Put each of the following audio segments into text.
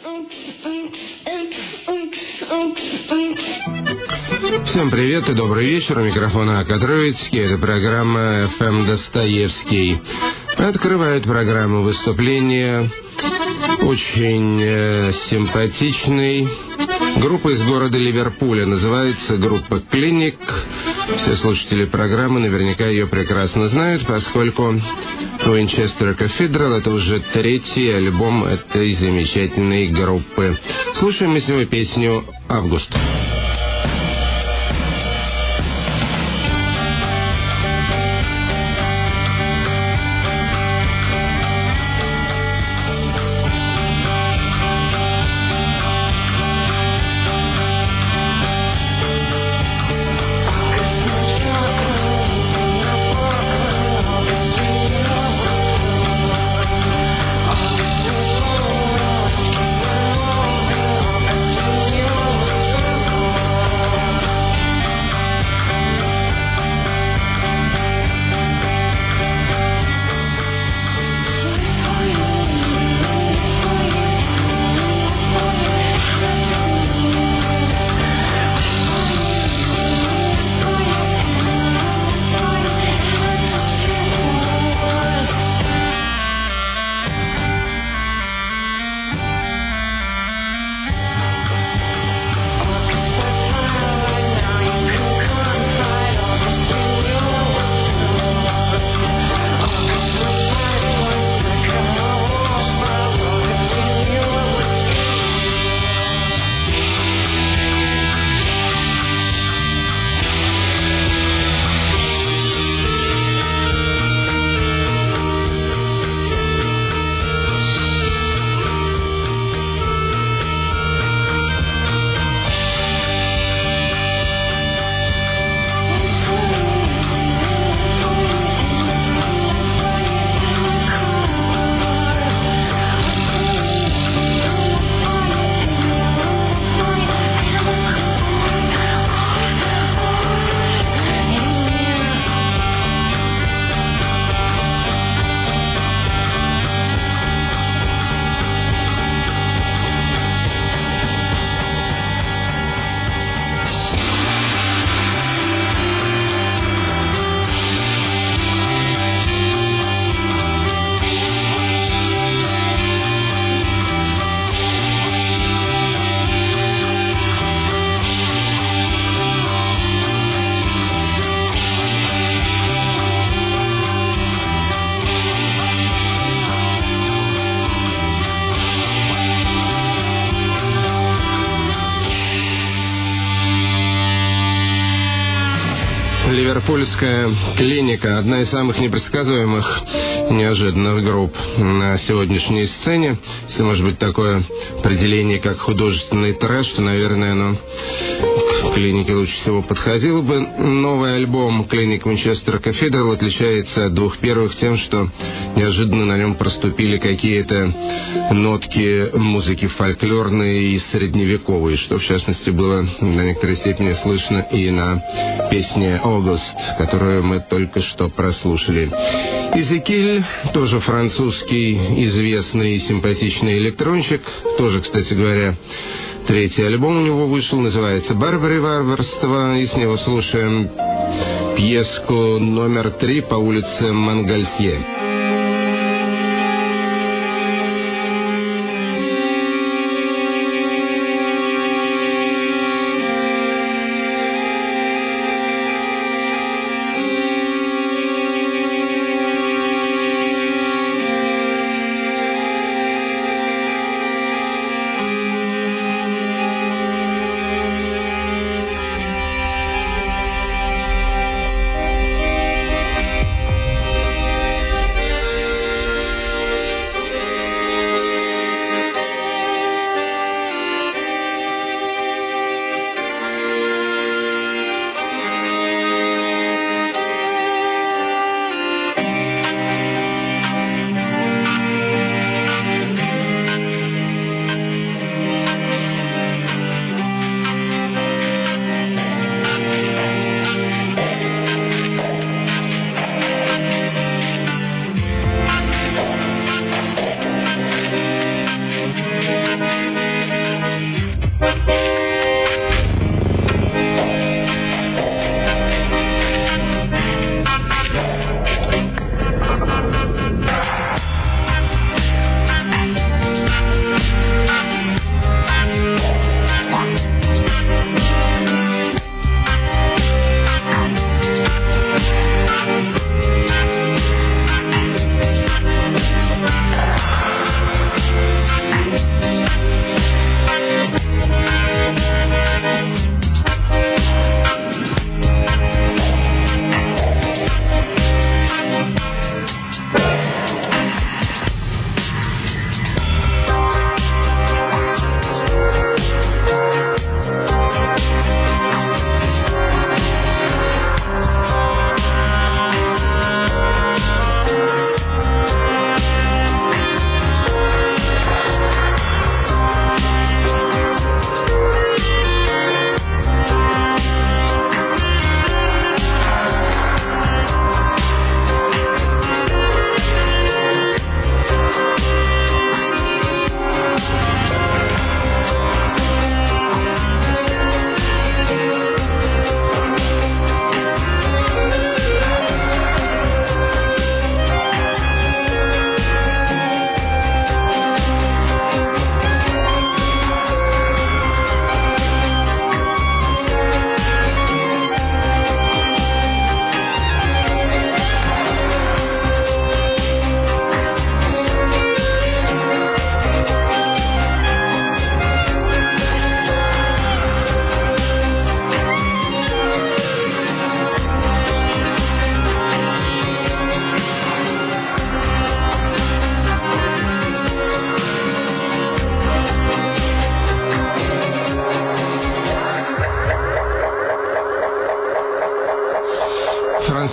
Всем привет и добрый вечер. У микрофона Ака Троицкий. Это программа «ФМ Достоевский». Открывает программу выступления очень симпатичной группы из города Ливерпуля. Называется группа «Клиник». Все слушатели программы наверняка ее прекрасно знают, поскольку Winchester Cathedral — это уже третий альбом этой замечательной группы. Слушаем мы с него песню «Август». Ливерпульская клиника — одна из самых непредсказуемых, неожиданных групп на сегодняшней сцене. Если может быть такое определение, как художественный трэш, то, наверное, оно к клинике лучше всего подходило бы. Новый альбом «Clinic Winchester Cathedral» отличается от двух первых тем, что неожиданно на нем проступили какие-то нотки музыки фольклорной и средневековой, что, в частности, было на некоторой степени слышно и на песне «August», которую мы только что прослушали. Изекиль, тоже французский, известный и симпатичный электронщик, тоже, кстати говоря, третий альбом у него вышел, называется «Барбари варварство», и с него слушаем пьеску номер 3 по улице Монгольсье.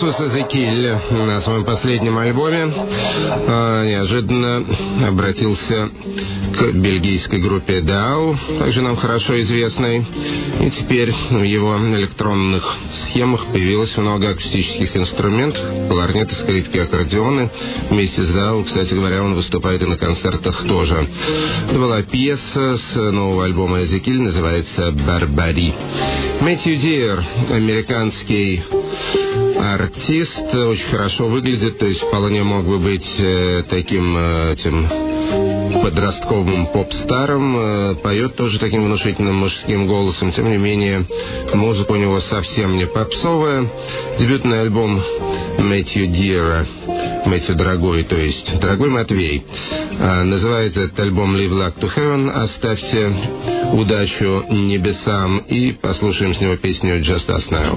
Джастас Эзекиль на своем последнем альбоме неожиданно обратился к бельгийской группе Дау, также нам хорошо известной. И теперь в его электронных схемах появилось много акустических инструментов, кларнеты, скрипки, аккордеоны. Вместе с Дау, кстати говоря, он выступает и на концертах тоже. Это была пьеса с нового альбома Эзекиль, называется «Барбари». Мэтью Диер, американский артист, очень хорошо выглядит, то есть вполне мог бы быть таким подростковым поп-старом, поет тоже таким внушительным мужским голосом. Тем не менее, музыка у него совсем не попсовая. Дебютный альбом Мэтью Диера, Мэтью Дорогой, то есть Дорогой Матвей, называется этот альбом Live Luck to Heaven, оставьте удачу небесам, и послушаем с него песню Just Us Now.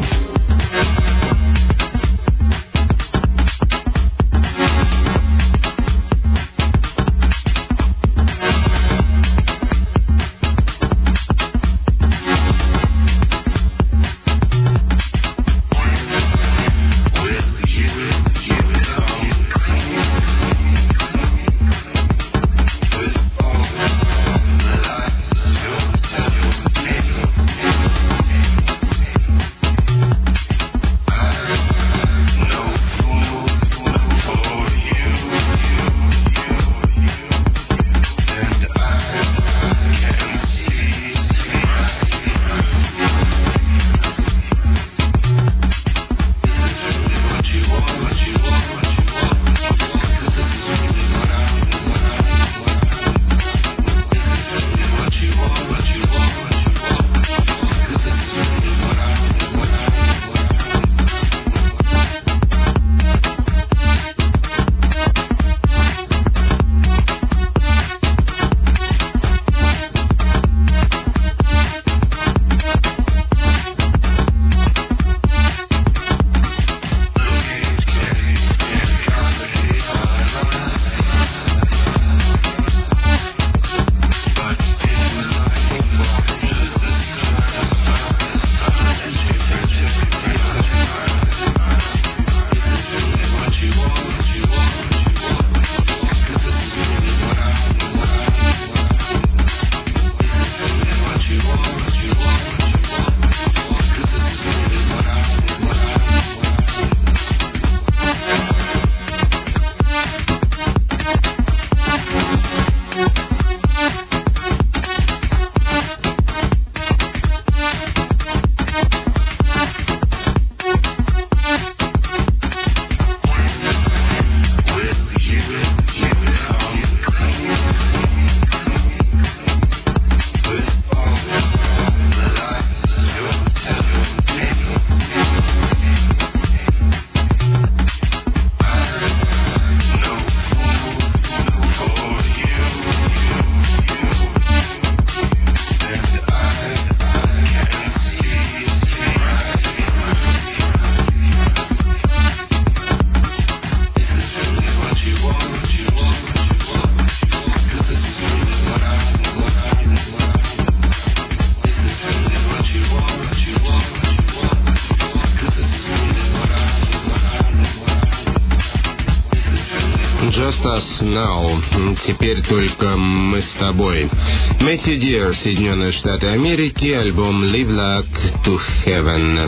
Just Us Now. Теперь только мы с тобой. Мэтью Диер, Соединенные Штаты Америки, альбом Live Luck to Heaven.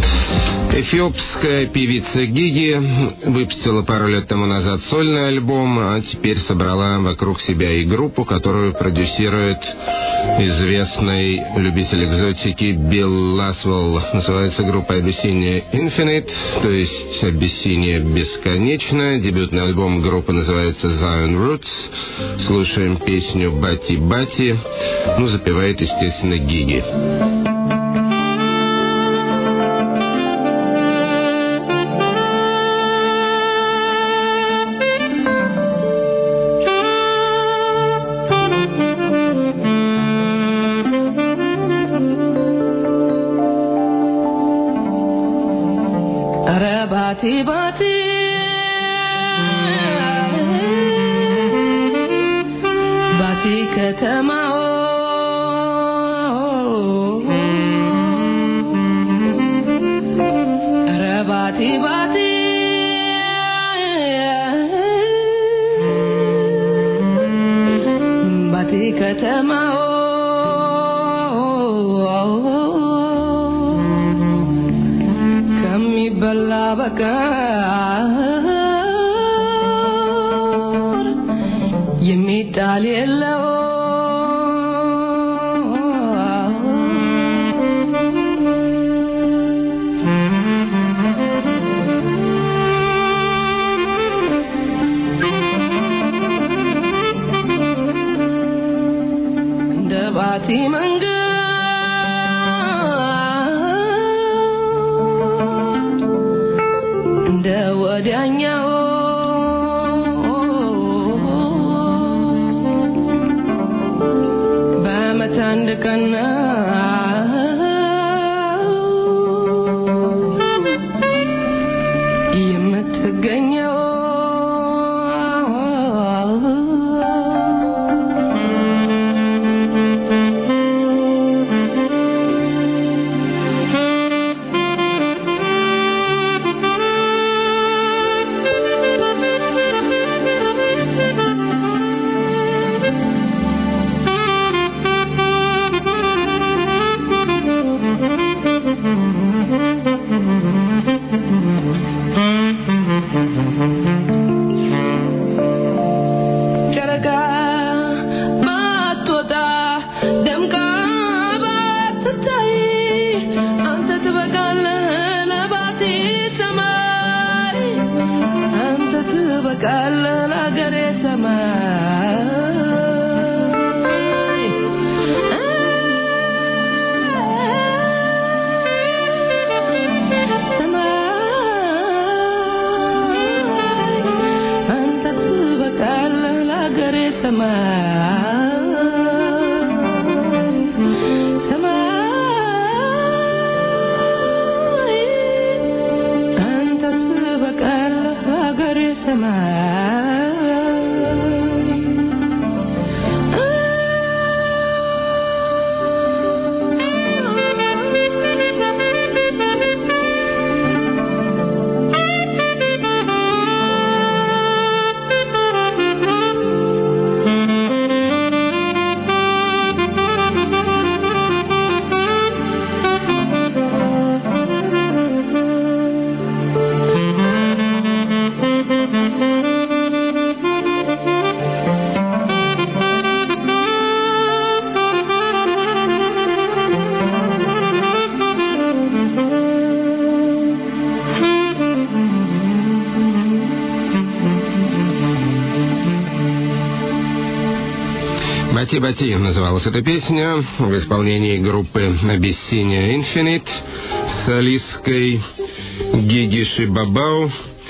Эфиопская певица Гиги выпустила пару лет тому назад сольный альбом, а теперь собрала вокруг себя и группу, которую продюсирует известный любитель экзотики Билл Ласвелл. Называется группа Abyssinia Infinite, то есть Abyssinia бесконечно. Дебютный альбом группы называется Zion Roots. Слушаем песню «Бати Бати». Запевает, естественно, Гиги. Bati bati bati ከተማው ኧረ ባቲ Bati bati Bati katamao Kami balla bakar Yemital yellow Bati mangga Dawadanya Bamatandakana Yamataganya «Бати-бати» называлась эта песня в исполнении группы Abyssinia Infinite с солисткой Гиги Шибабау,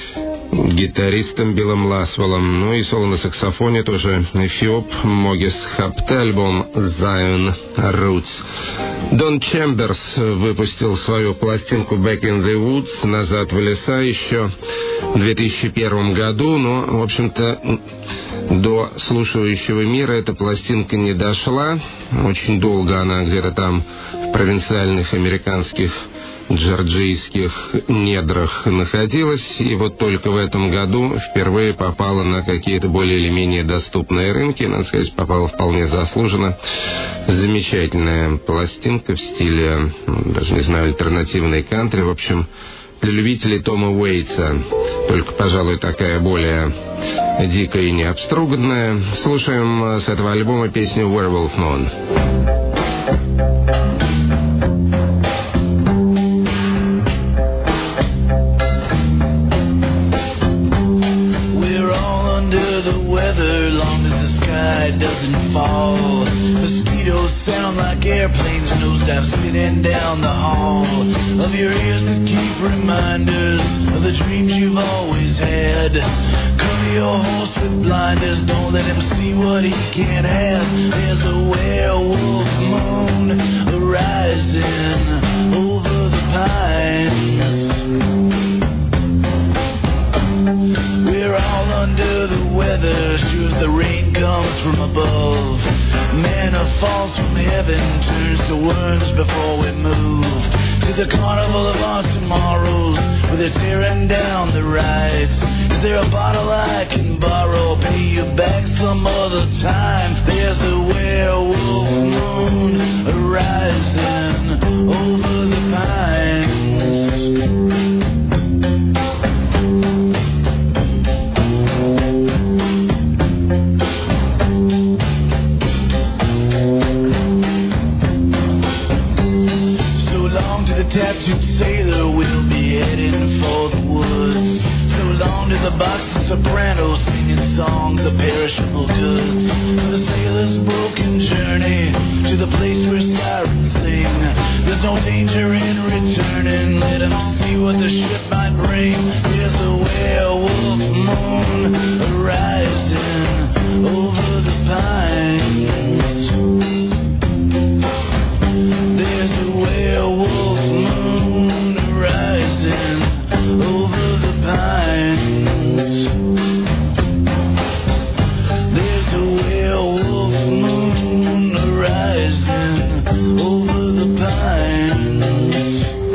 гитаристом Биллом Ласвеллом, ну и соло на саксофоне тоже эфиоп Могис Хапте, альбом Zion Roots. Дон Чемберс выпустил свою пластинку Back in the Woods, назад в леса, еще в 2001 году, но, в общем-то, до слушающего мира эта пластинка не дошла. Очень долго она где-то там в провинциальных американских джорджийских недрах находилась, и вот только в этом году впервые попала на какие-то более или менее доступные рынки. Надо сказать, попала вполне заслуженно. Замечательная пластинка в стиле, даже не знаю, альтернативной кантри. В общем, для любителей Тома Уэйтса, только, пожалуй, такая более дикая и необструганная. Слушаем с этого альбома песню «Werewolf Moon». Doesn't fall. Mosquitoes sound like airplanes, nosedive spinning down the hall of your ears that keep reminders of the dreams you've always had. Cover your horse with blinders, don't let him see what he can't have. There's a werewolf moon arising over the pines. We're all under the weather, sure as the rain comes from above. Man that falls from heaven turns to worms before we move to the carnival of our tomorrows, where they're tearing down the rides. Is there a bottle I can borrow, pay you back some other time? There's a werewolf moon rising over the pines. Tattooed sailor will be heading for the woods. So long to the box and sopranos singing songs of perishable goods. For the sailor's broken journey to the place where sirens sing. There's no danger in returning. Let them see what the ship might bring. There's a werewolf moon rising over the pines. There's a werewolf moon rising over the pines. There's a werewolf moon rising over the pines.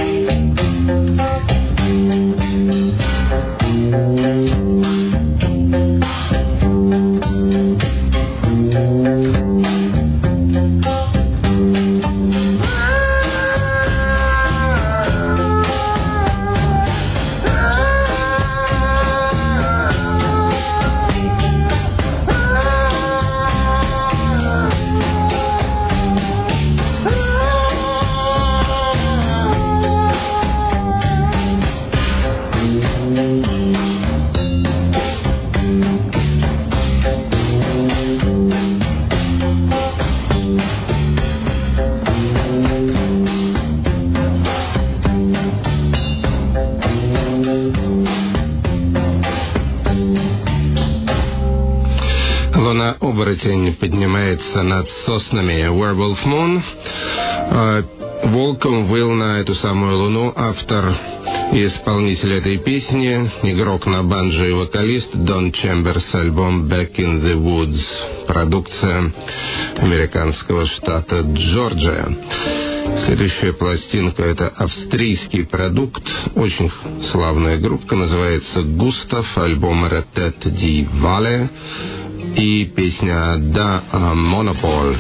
Оборотень поднимается над соснами. Werewolf Moon. Волком выл на эту самую луну автор и исполнитель этой песни, игрок на банджо и вокалист Дон Чемберс, альбом Back in the Woods, продукция американского штата Джорджия. Следующая пластинка — это австрийский продукт, очень славная группа, называется «Густав», альбом «Rettet die Wale» и песня «Da Monopol».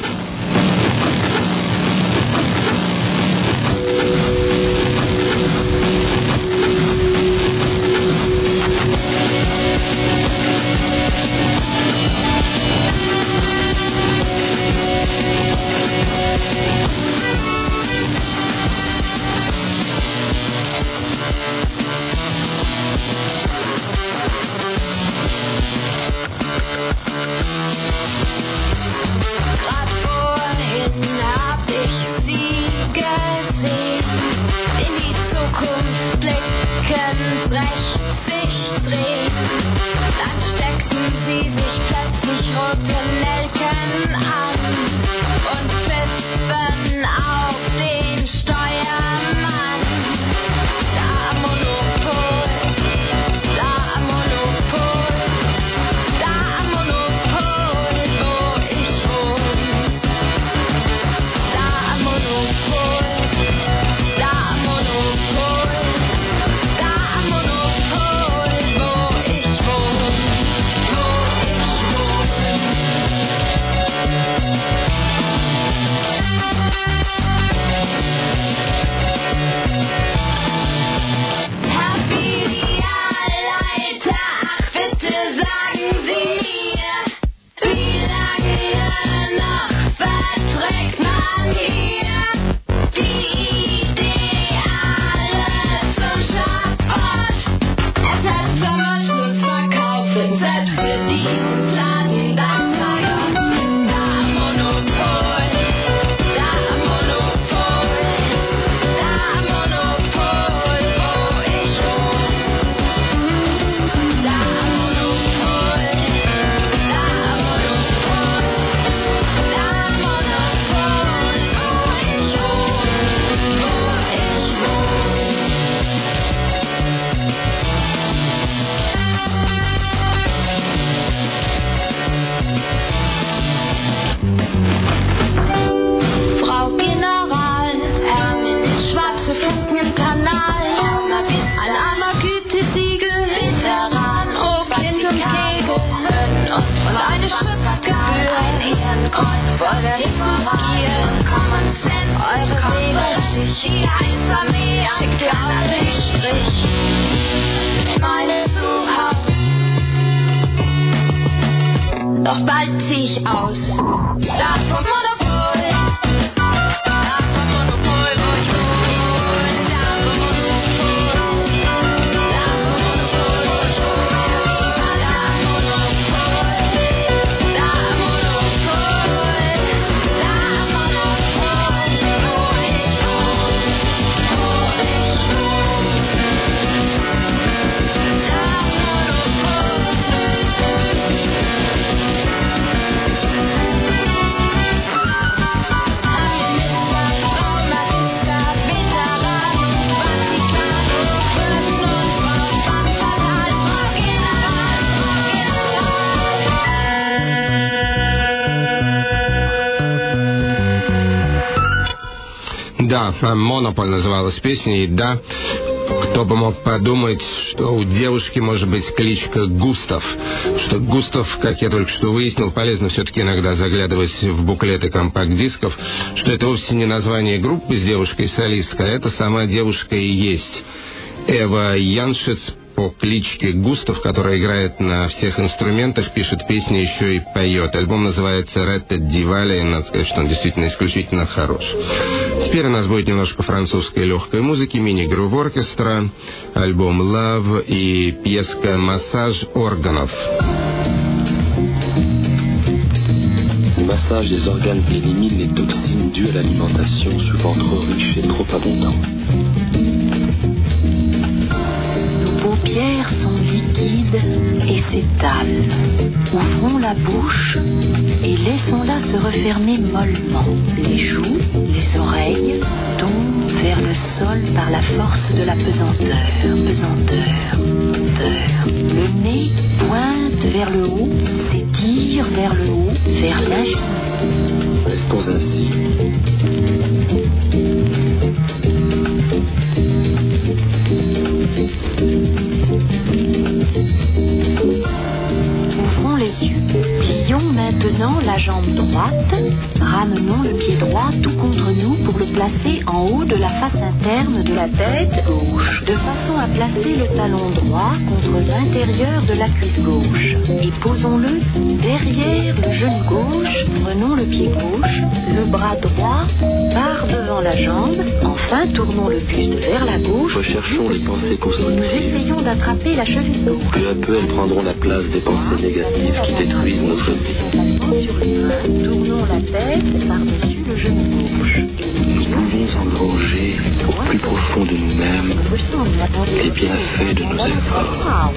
Doch bald zieh ich aus. Da vom Monopol. Da vom Monopol, wo ich wohne. Da vom Monopol. Da vom Monopol, wo ich wohne. Viva la Monopol. Da Monopol. Da Monopol. Wo ich wohne. Wo ich wohne. Da Monopol. Да, «Монополь» называлась песня, и да, кто бы мог подумать, что у девушки может быть кличка Густав. Что Густав, как я только что выяснил, полезно все-таки иногда заглядывать в буклеты компакт-дисков, что это вовсе не название группы с девушкой-солисткой, а это сама девушка и есть Эва Яншиц по кличке Густав, которая играет на всех инструментах, пишет песни, еще и поет. Альбом называется «Ретта Дивали», и надо сказать, что он действительно исключительно хорош. Теперь у нас будет немножко французской легкой музыки, мини-грув оркестра, альбом «Love» и пьеска «Массаж органов». Le massage des organes élimine les toxines dues à l'alimentation, souvent trop riche et trop abondante. Nos paupières sont liquides et s'étalent. Ouvrons la bouche et laissons-la se refermer mollement. Les joues, les oreilles tombent vers le sol par la force de la pesanteur. Le nez pointe vers le haut, s'étire vers le haut, vers l'infini. Restons ainsi. Ouvrons les yeux. Plions maintenant la jambe droite. Ramenons le pied droit tout contre nous pour le placer en haut de la face interne de la tête gauche, de façon à placer le talon droit contre l'intérieur de la cuisse gauche. Et posons-le derrière le genou gauche. Prenons le pied gauche, le bras droit part devant la jambe. Enfin, tournons le buste vers la gauche. Recherchons les pensées constructives. Nous essayons d'attraper la cheville gauche. Peu à peu, elles prendront la place des pensées négatives qui détruisent notre vie. Sur les mains, tournons la tête par-dessus le genou gauche. Nous pouvons engranger au plus profond de nous-mêmes les bienfaits de nos efforts.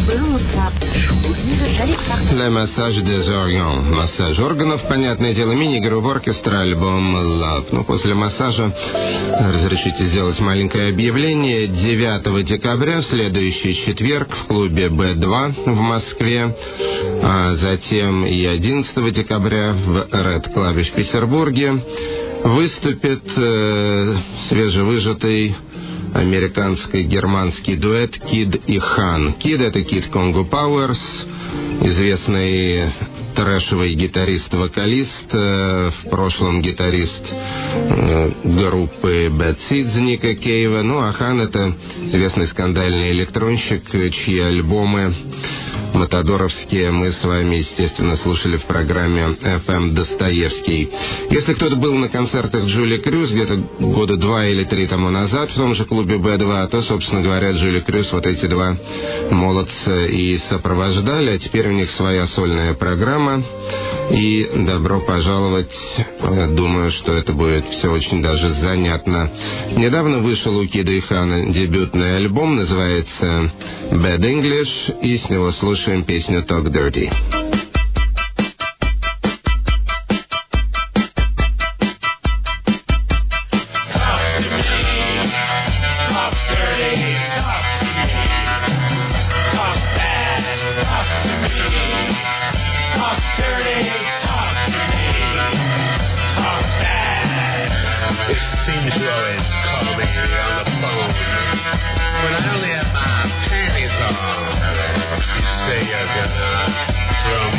Le massage des organes. Массаж органов, понятное дело, мини-грув оркестра, альбом «Love». Ну, после массажа разрешите сделать маленькое объявление. 9 декабря, в следующий четверг, в клубе «Б2» в Москве, а затем и 11 декабря в Red Club в Петербурге выступит свежевыжатый американско-германский дуэт Кид и Хан. Кид — это Кид Конго Пауэрс, известный трэшевый гитарист-вокалист, в прошлом гитарист группы Bad Seeds Ника Кейва. Ну, а Хан — это известный скандальный электронщик, чьи альбомы матадоровские мы с вами, естественно, слушали в программе FM Достоевский. Если кто-то был на концертах Джули Крюс где-то года 2 или 3 тому назад в том же клубе Б2, то, собственно говоря, Джули Крюс вот эти два молодца и сопровождали, а теперь у них своя сольная программа. И добро пожаловать. Думаю, что это будет все очень даже занятно. Недавно вышел у Кида и Хана дебютный альбом, называется Bad English, и с него слушаем песню Talk Dirty. Say you're gonna throw me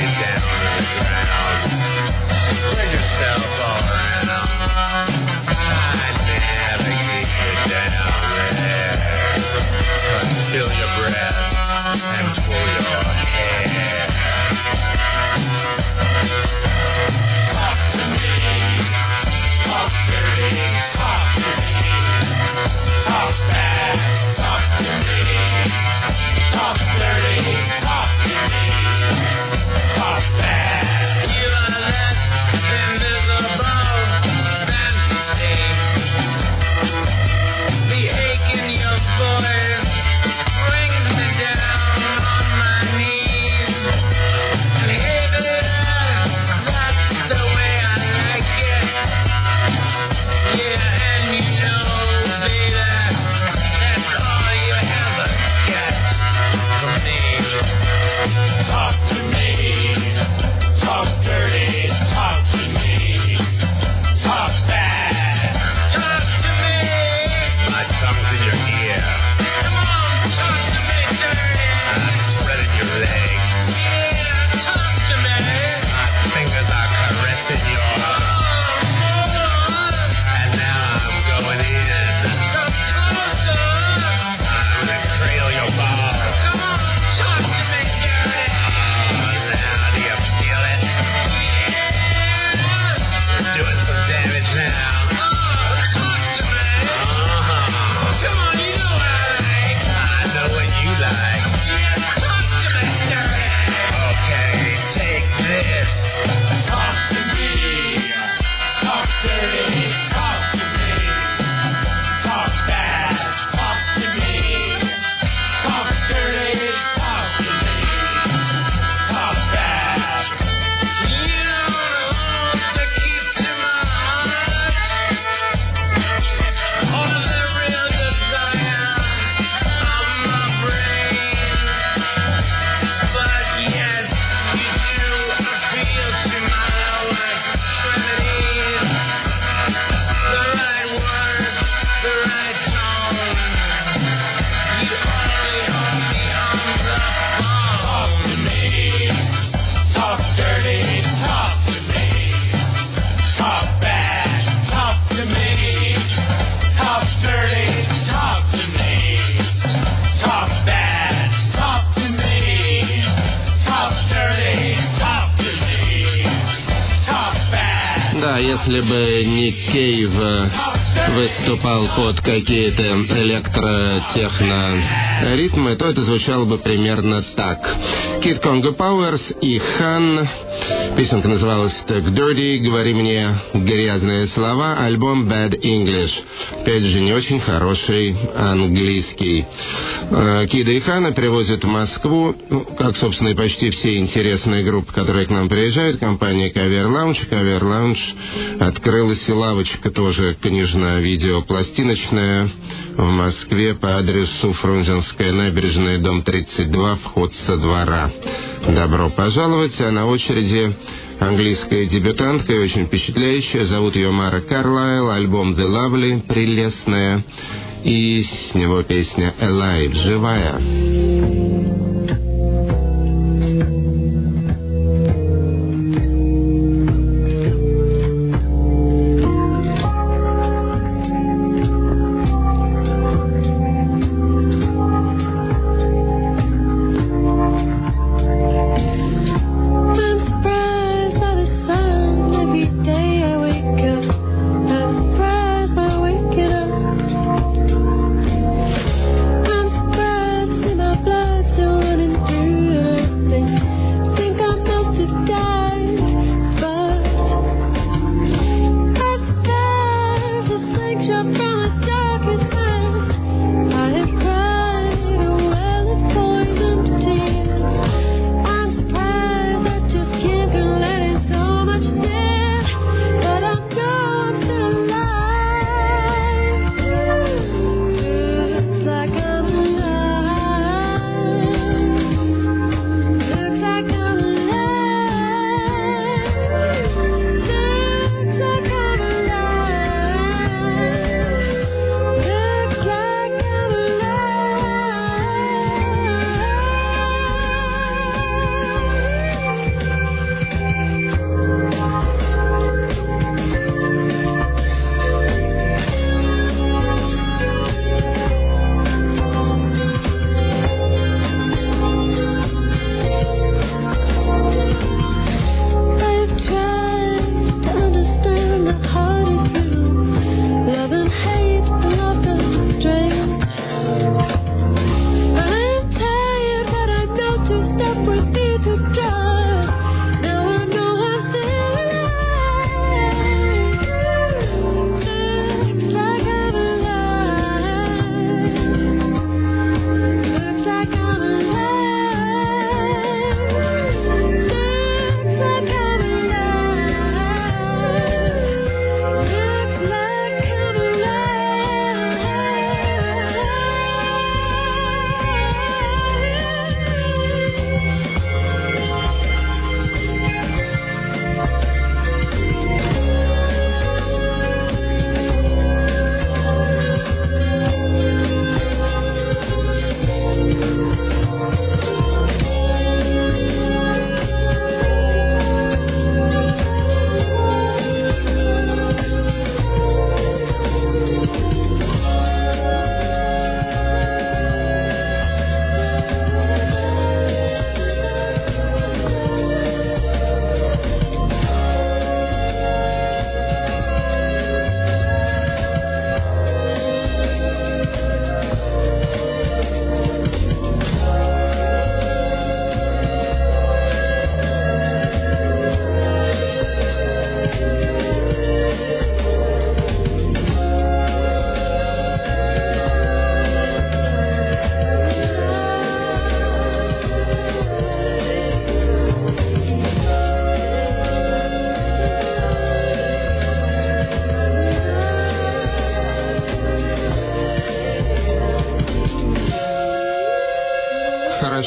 dirty, talk to me. Talk fast, talk to me. Talk dirty, talk to me. Talk fast. You don't know the keys to my heart, or the real desire of my brain. But yes, you do appeal to my lower extremities. The right words, the right tone. You only hold me on the phone. Talk to me. Talk dirty. Talk to me. Talk bad. Talk to me. Talk dirty. Talk to me. Talk bad. Talk to me. Talk dirty. Talk to me. Talk bad. Да, если бы Ник Кейв выступал под какие-то электротехно-ритмы, то это звучало бы примерно так. Kid Congo Powers и Хан. Песенка называлась так Dirty, говори мне грязные слова, альбом Bad English. Опять же, не очень хороший английский. Кида и Хана привозят в Москву, как, собственно, и почти все интересные группы, которые к нам приезжают, компания Cover Lounge. Cover Lounge открылась и лавочка тоже книжно-видеопластиночная в Москве по адресу Фрунзенская набережная, дом 32, вход со двора. Добро пожаловать, а на очереди английская дебютантка и очень впечатляющая. Зовут ее Мара Карлайл, альбом The Lovely, прелестная, и с него песня Alive, живая. I'm surprised by waking up.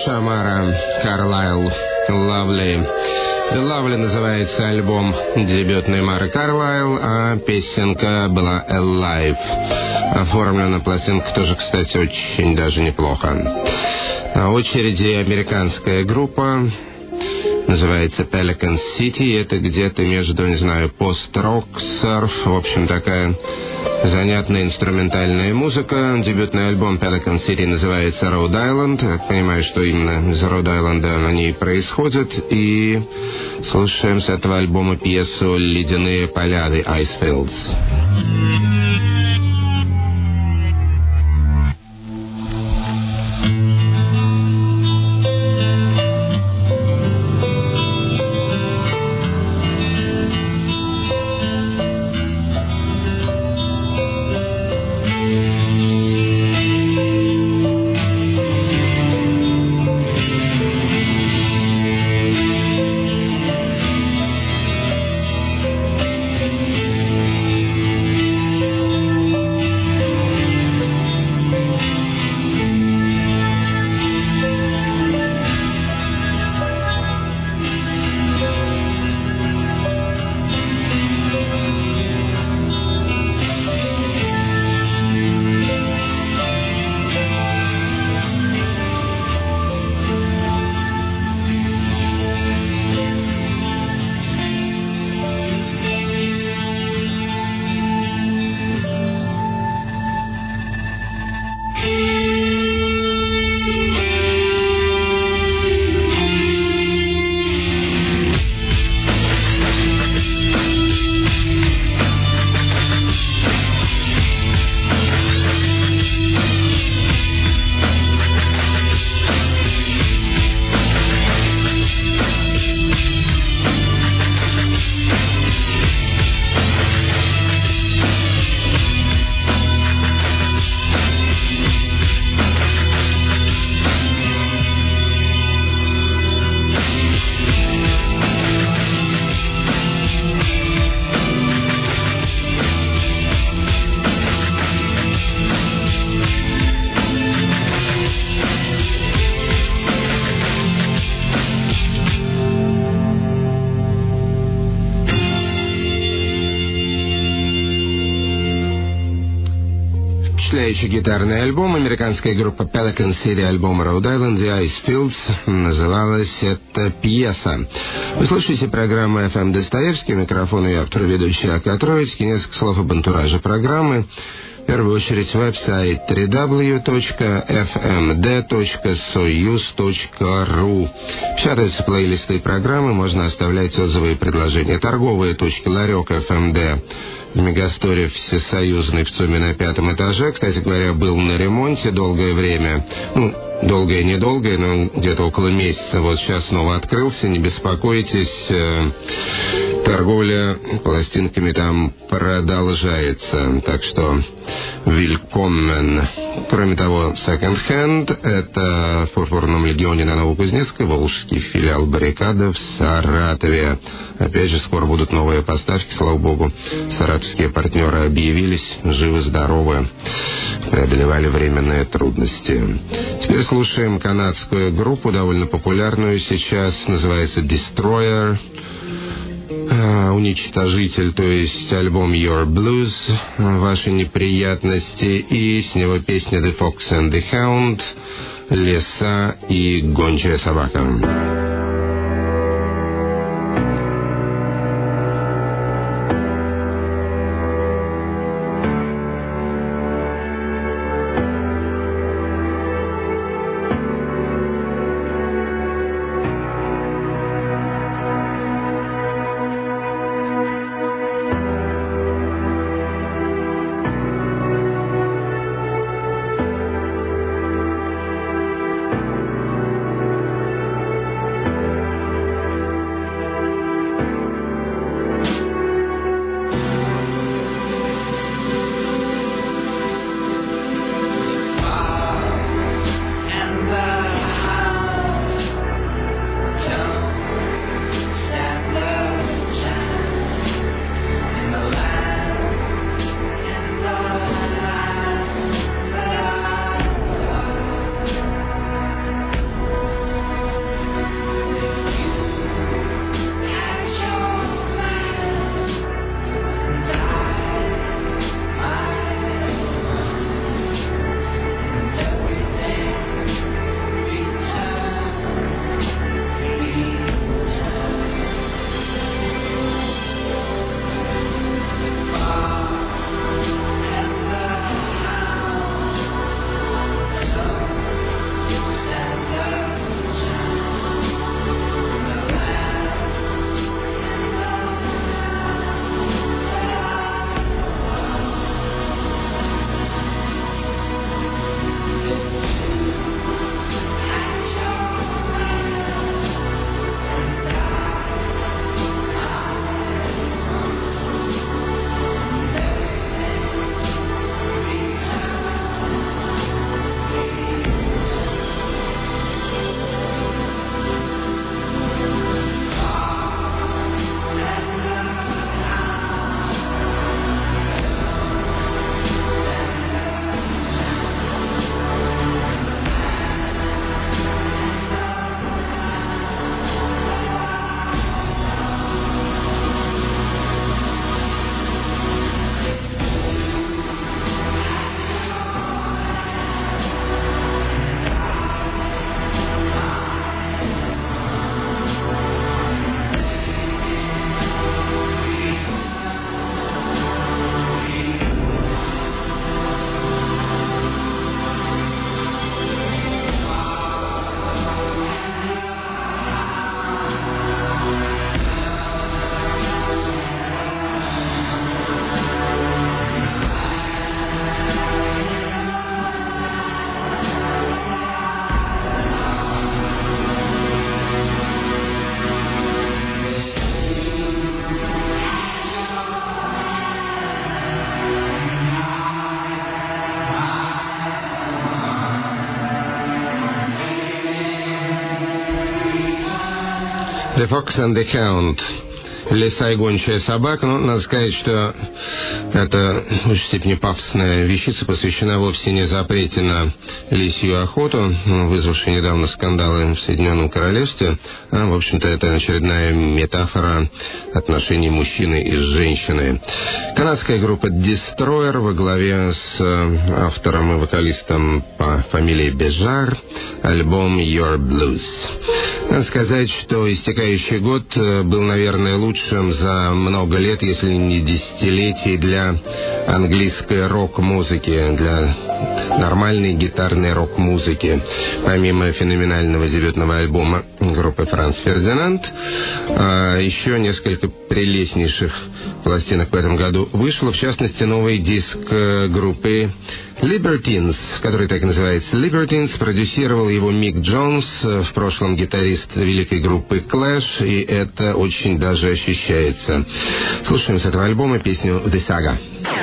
Наша Мара Карлайл «Lovely». «The Lovely» называется альбом дебютный Мары Карлайл, а песенка была «Alive». Оформлена пластинка тоже, кстати, очень даже неплохо. На очереди американская группа, называется Pelican City. Это где-то между, не знаю, пост-рок, серф, в общем, такая занятная инструментальная музыка. Дебютный альбом Pelican City называется Rhode Island. Я понимаю, что именно из Rhode Island они и происходят. И слушаем с этого альбома пьесу «Ледяные поля» The Ice Fields. Впечатляющий гитарный альбом. Американская группа Pelican City, альбом Rhode Island, The Ice Fields. Называлась эта пьеса. Вы слушаете программу FM Достоевский. Микрофон и автор, ведущий Акат Троицкий. Несколько слов об антураже программы. В первую очередь веб-сайт www.fmd.soyuz.ru. Печатаются плейлисты программы, можно оставлять отзывы и предложения. Торговые точки Ларек FMD в Мегасторе Всесоюзный в ЦУМе на 5-м этаже. Кстати говоря, был на ремонте долгое время. Долгое-недолгое, но где-то около месяца. Вот сейчас снова открылся, не беспокойтесь. Торговля пластинками там продолжается. Так что willkommen. Кроме того, Second Hand — это в Пурпурном легионе на Новокузнецкой, волжский филиал Баррикада в Саратове. Опять же, скоро будут новые поставки, слава богу. Саратовские партнеры объявились, живы-здоровы, преодолевали временные трудности. Теперь слушаем канадскую группу, довольно популярную сейчас, называется Destroyer. Уничтожитель, то есть альбом Your Blues, ваши неприятности, и с него песня The Fox and the Hound, лиса и гончая собака. The Fox and the Hound. «Лиса и гончая собака». Ну, надо сказать, что это в высшей степени пафосная вещица посвящена вовсе не запрете на лисью охоту, вызвавшей недавно скандалы в Соединенном Королевстве, а, в общем-то, это очередная метафора отношений мужчины и женщины. Канадская группа Destroyer во главе с автором и вокалистом по фамилии Бежар, альбом Your Blues. Надо сказать, что истекающий год был, наверное, лучшим за много лет, если не десятилетий, для английской рок-музыки, для нормальной гитарной рок-музыки. Помимо феноменального дебютного альбома группы Франц Фердинанд, еще несколько прелестнейших пластинок в этом году вышло, в частности, новый диск группы Libertines, который так и называется Libertines. Продюсировал его Мик Джонс, в прошлом гитарист великой группы Clash, и это очень даже ощущается. Слушаем с этого альбома песню The Saga.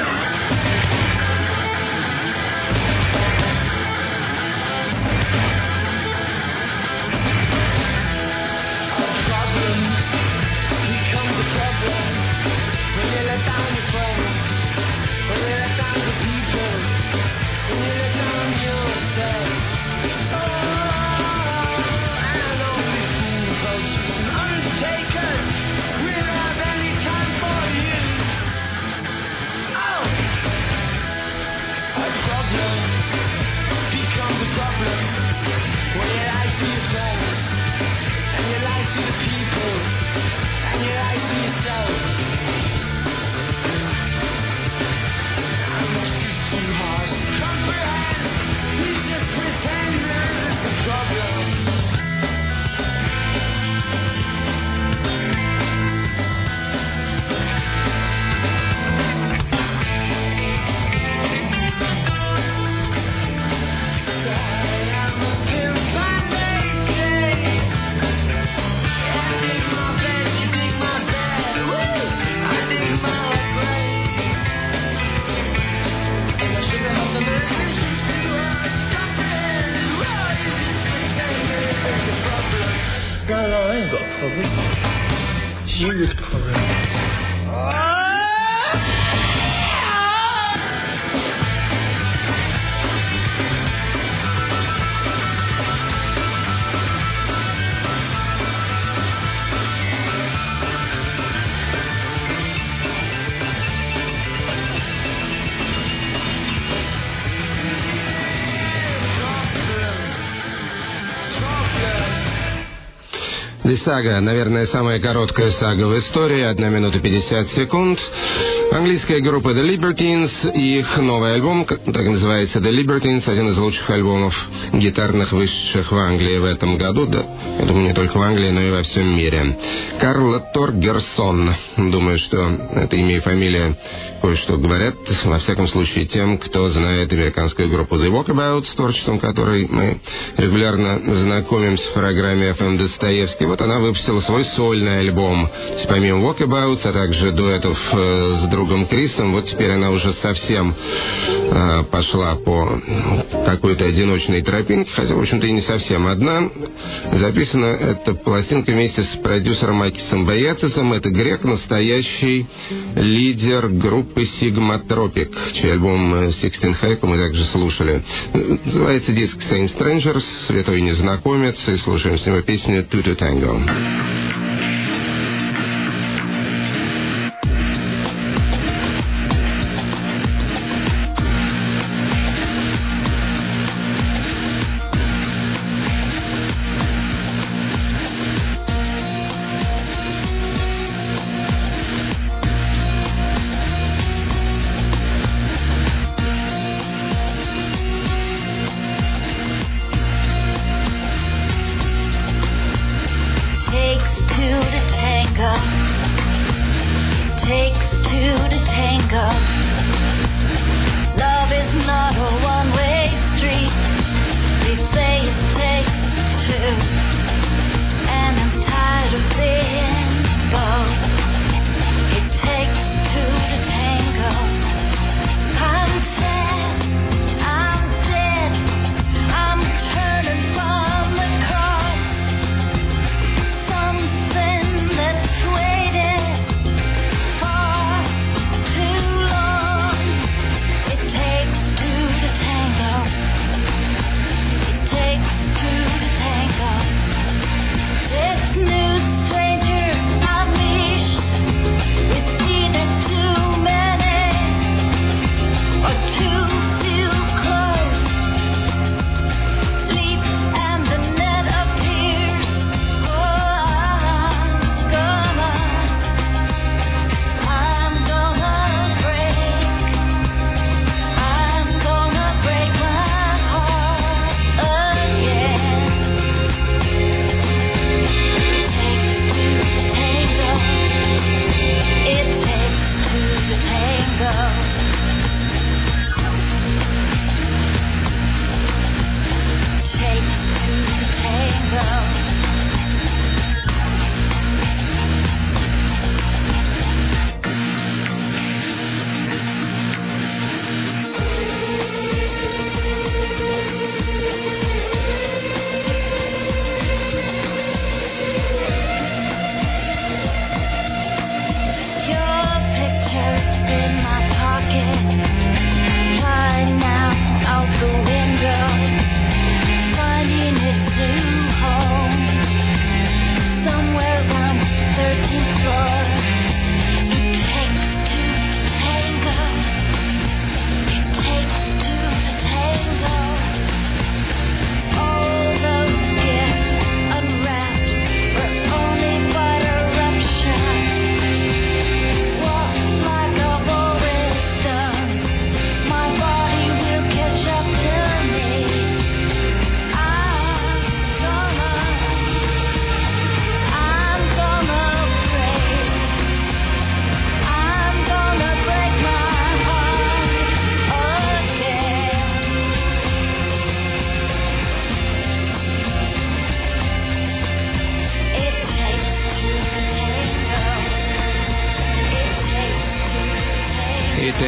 Сага, наверное, самая короткая сага в истории, 1 минута 50 секунд. Английская группа The Libertines и их новый альбом, так называется The Libertines, один из лучших альбомов гитарных, вышедших в Англии в этом году, да, я думаю, не только в Англии, но и во всем мире. Карл Торгерсон, думаю, что это имя и фамилия кое-что говорят, во всяком случае, тем, кто знает американскую группу The Walkabout, с творчеством которой мы регулярно знакомимся в программе FM Достоевский. Вот она выпустила свой сольный альбом. То есть, помимо Walkabouts, а также дуэтов с другом Крисом, вот теперь она уже совсем пошла по какой-то одиночной тропинке, хотя, в общем-то, и не совсем одна. Записана эта пластинка вместе с продюсером Макисом Бояцисом. Это грек, настоящий лидер группы Sigma Tropic, чей альбом Sixteen Hack мы также слушали. Называется диск Saint Strangers, святой незнакомец, и слушаем с него песню Two to Tango. Takes two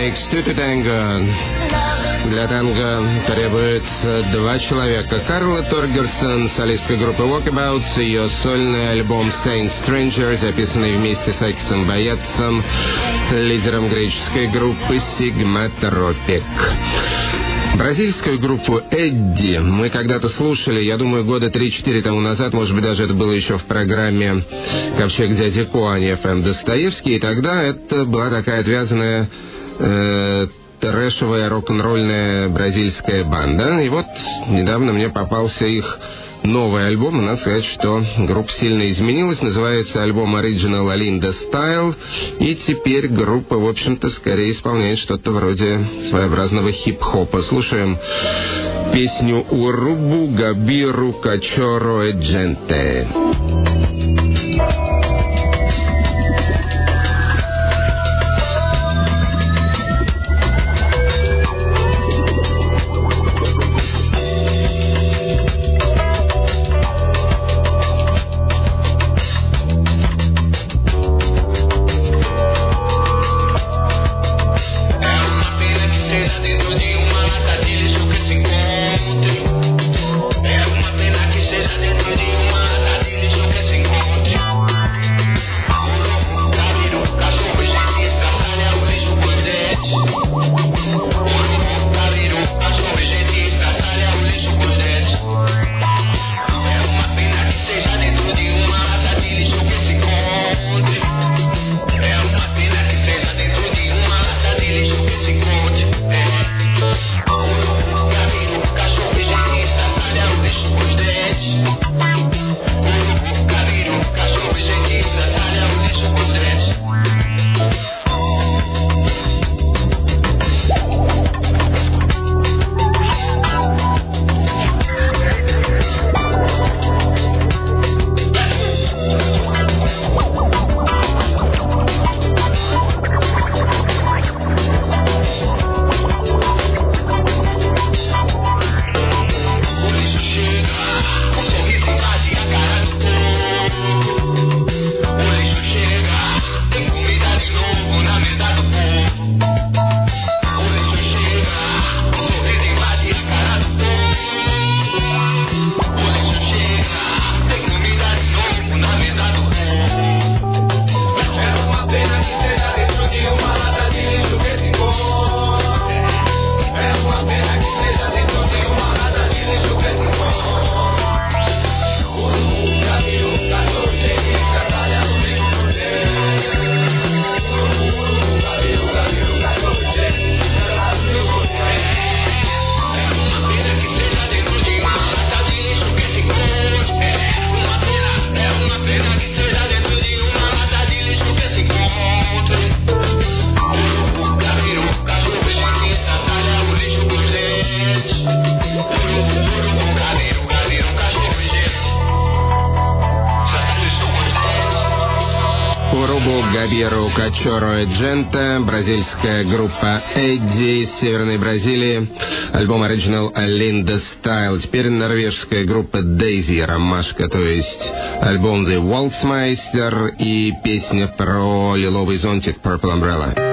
takes two to tango. Для танго требуется два человека. Карла Торгерсон, солистка группы Walkabouts, ее сольный альбом Saint Stranger, записанный вместе с Акисом Боятцем, лидером греческой группы Sigma Tropic. Бразильскую группу Эдди мы когда-то слушали, я думаю, года 3-4 тому назад, может быть, даже это было еще в программе «Ковчег дяди Куани» FM Достоевский, и тогда это была такая отвязанная трэшевая рок-н-ролльная бразильская банда. И вот недавно мне попался их новый альбом, и надо сказать, что группа сильно изменилась. Называется альбом Original Alinda Style, и теперь группа, в общем-то, скорее исполняет что-то вроде своеобразного хип-хопа. Слушаем песню «Урубу Габиру Качоро e Gente». Габиру Качоро e Gente, бразильская группа Эдди из Северной Бразилии, альбом Original Alinda Style. Теперь норвежская группа Daisy, ромашка, то есть альбом The Waltzmeister и песня про лиловый зонтик Purple Umbrella.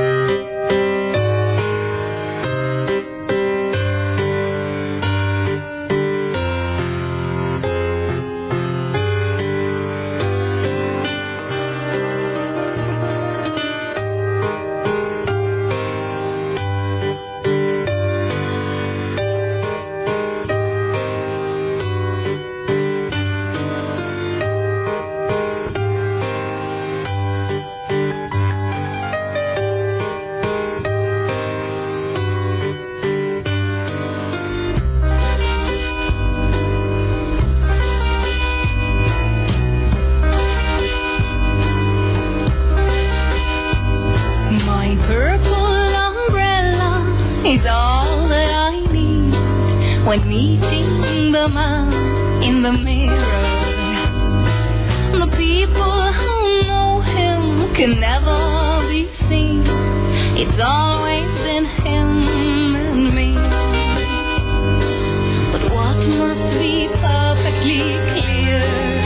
When meeting the man in the mirror, the people who know him can never be seen. It's always been him and me. But what must be perfectly clear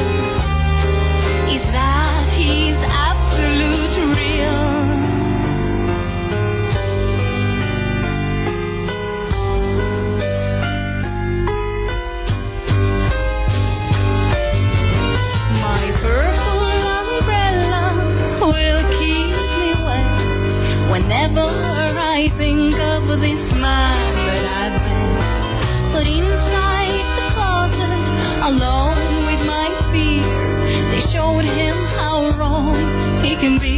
is that he's absolute real. I think of this man that I've met, but inside the closet, alone with my fear, they showed him how wrong he can be.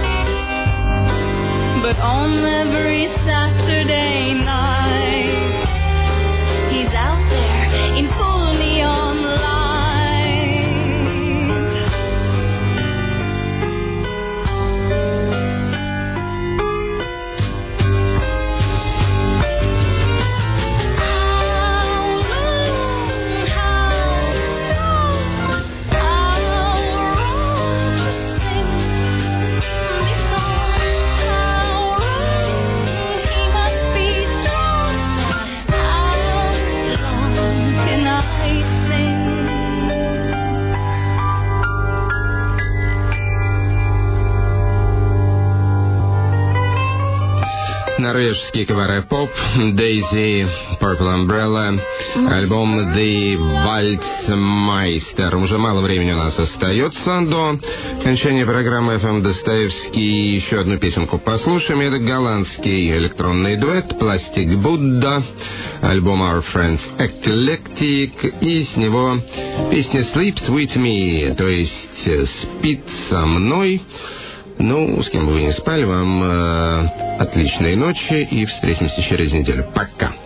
But on every Saturday night, he's out there in full neon light. Норвежский каваре-поп Daisy, Purple Umbrella, альбом The Waltzmeister. Уже мало времени у нас остается до окончания программы FM Достоевский. Еще одну песенку послушаем. Это голландский электронный дуэт Plastic Buddha, альбом Our Friends Eclectic, и с него песня Sleeps With Me, то есть «Спит со мной». Ну, с кем бы вы ни спали, вам отличной ночи и встретимся через неделю. Пока.